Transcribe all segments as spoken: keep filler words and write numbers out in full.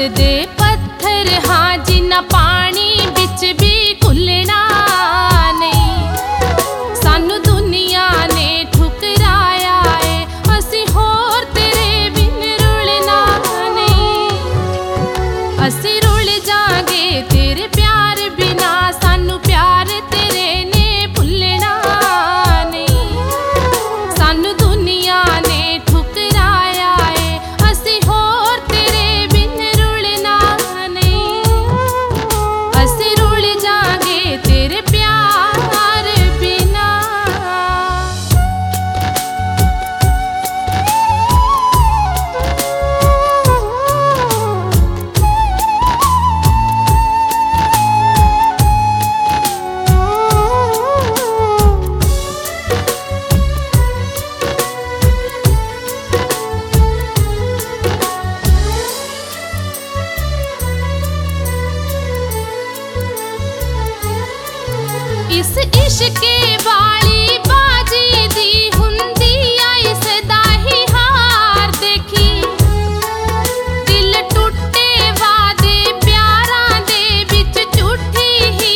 दे पत्थर हाँ जिन्ना पानी बिच भी घुलना नहीं। सानू दुनिया ने ठुकराया है, असी होर तेरे बिन रुलना नहीं। असी रुल जागे तेरे प्यार बिना, सानू प्यार तेरे ने भुलना नहीं। सानू दुनिया ने ठुकराया है, असी होर तेरे बिन रुलना नहीं। असी रुल जागे तेरे प्यार बिना। इस इश्के वाली बाजी दी हुंदी आई सदा ही हार देखी। दिल टुटे वादे प्यारां दे विच झूठी ही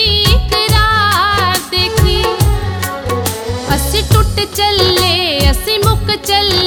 इकरार देखी। असी टुट चले असी मुक चले